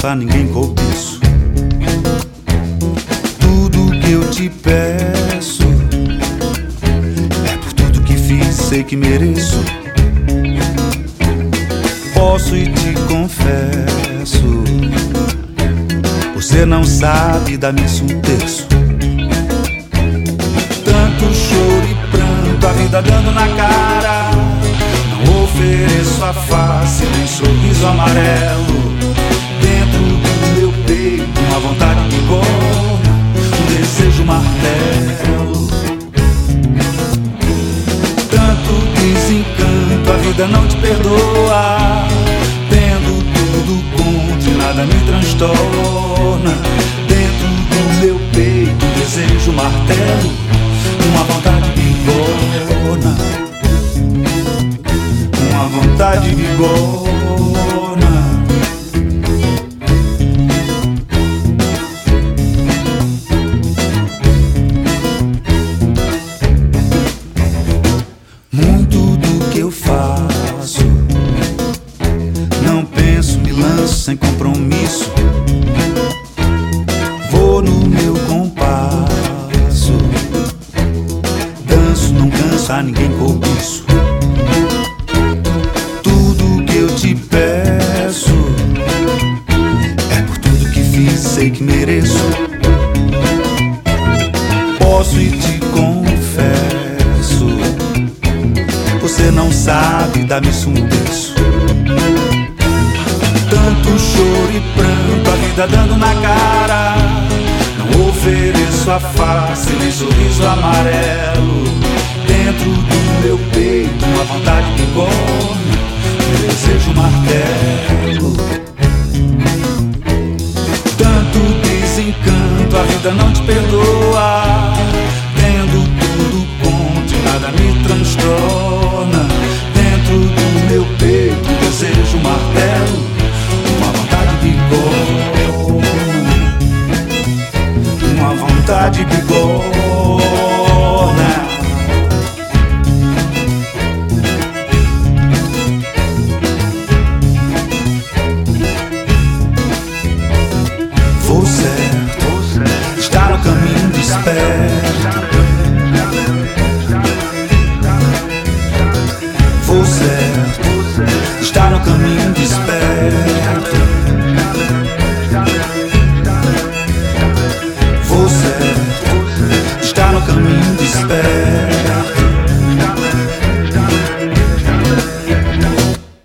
canso a ninguém cobiço. Tudo que eu te peço é por tudo que fiz, sei que mereço. Posso e te confesso, você não sabe, dá-me um terço. Tanto choro e pranto, a vida dando na cara. Não ofereço a face, nem sorriso amarelo. Dentro do meu peito, uma vontade que corna, um desejo martelo. Tanto desencanto, a vida não te perdoa. Tendo tudo contra e nada me transtorna. Dentro do meu peito, um desejo martelo, uma vontade bigorna, uma vontade bigorna. Muito do que eu faço, não penso, me lanço sem compromisso. Vou no meu compasso, danço, não canso a ninguém cobiço. Tudo que eu te peço é por tudo que fiz, sei que mereço. Posso e te confesso, você não sabe, dá-me um terço. Tanto choro e pranto, a vida dando na cara. Não ofereço a face, nem sorriso amarelo. Dentro do meu peito, uma vontade que corre, um desejo martelo. Tanto desencanto, a vida não te perdoa. Tendo tudo contra e nada me transtorna. Dentro do meu peito, um desejo martelo, uma vontade bigorna, uma vontade bigorna. Vou certo, está no caminho desperto. Vou certo, está no caminho desperto. Vou certo, está no caminho desperto.